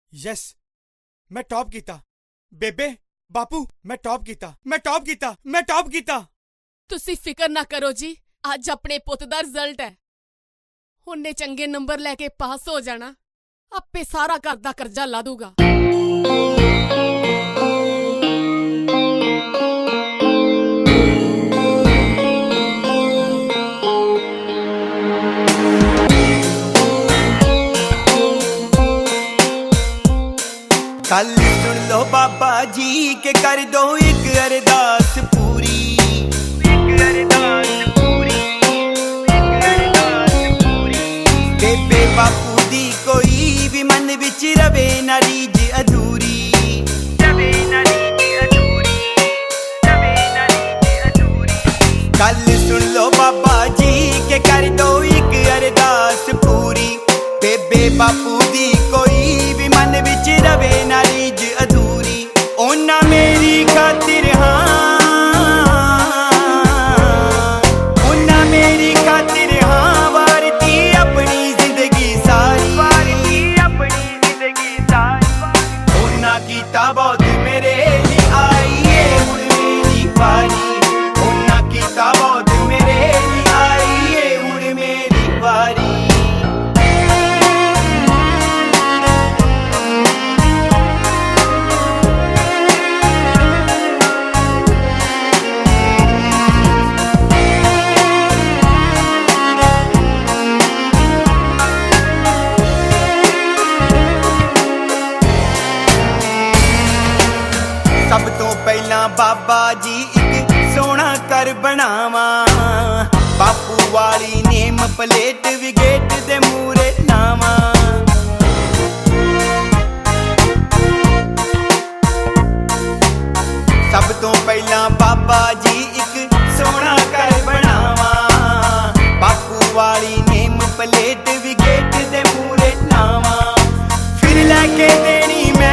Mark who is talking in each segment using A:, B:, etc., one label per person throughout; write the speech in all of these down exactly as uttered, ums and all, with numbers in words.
A: Yes मैं top कीता। बेबे बापू मैं टॉप कीता, मैं टॉप कीता, मैं टॉप कीता।
B: ਤੁਸੀਂ ਫਿਕਰ ਨਾ ਕਰੋ ਜੀ, ਅੱਜ ਆਪਣੇ ਪੁੱਤ ਦਾ ਰਿਜ਼ਲਟ ਹੈ। ਉਹਨੇ ਚੰਗੇ ਨੰਬਰ ਲੈ ਕੇ ਪਾਸ ਹੋ ਜਾਣਾ, ਆਪੇ ਸਾਰਾ ਘਰ ਦਾ ਕਰਜ਼ਾ ਲਾ ਦੂਗਾ।
C: कल सुन लो बाबा जी के कर दो एक अरदास पूरी, एक अरदास पूरी, एक अरदास पूरी। बेबे बापू दी कोई भी मन विच रवे ना रीझ अधूरी, रवे ना रीझ अधूरी, रवे ना रीझ अधूरी। कल सुन लो बाबा जी के कर दो एक अरदास पूरी। बेबे बापू दी कोई भी मन विच रवे ना रीझ अधूरी। ओना मेरी खातिर हाँ, ओना मेरी खातिर हाँ वारती अपनी जिंदगी सारी, वारती अपनी जिंदगी सारी। ओना कीता बहुत मेरे लिए आई है हुण मेरी बारी, ओना कीता बहुत मेरे लिए आई है हुण मेरी बारी। सब तो पहला बाबा जी एक सोना कर बनावा, बापू वाली नेम प्लेट भी गेट दे मूरे लावा। सब तो पहला बाबा जी एक सोना कर बनावा, बापू वाली नेम प्लेट भी गेट दे मूरे लावा। फिर लेके देनी मैं,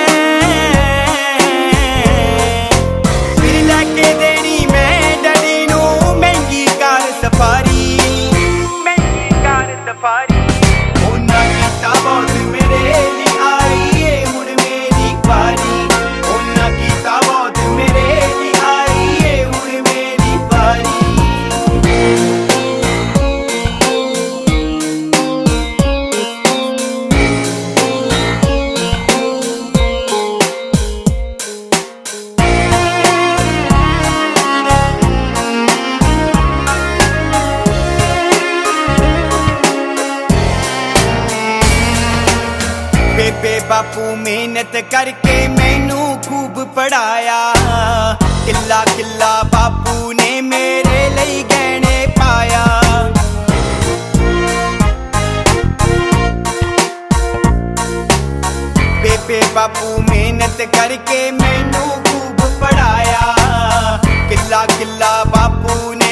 C: बेबे बापू मेहनत करके मैनू खूब पढ़ाया। किला किला बापू ने मेरे लिए गहने पाया। बेबे बापू मेहनत करके मैनू खूब पढ़ाया। किला किला बापू ने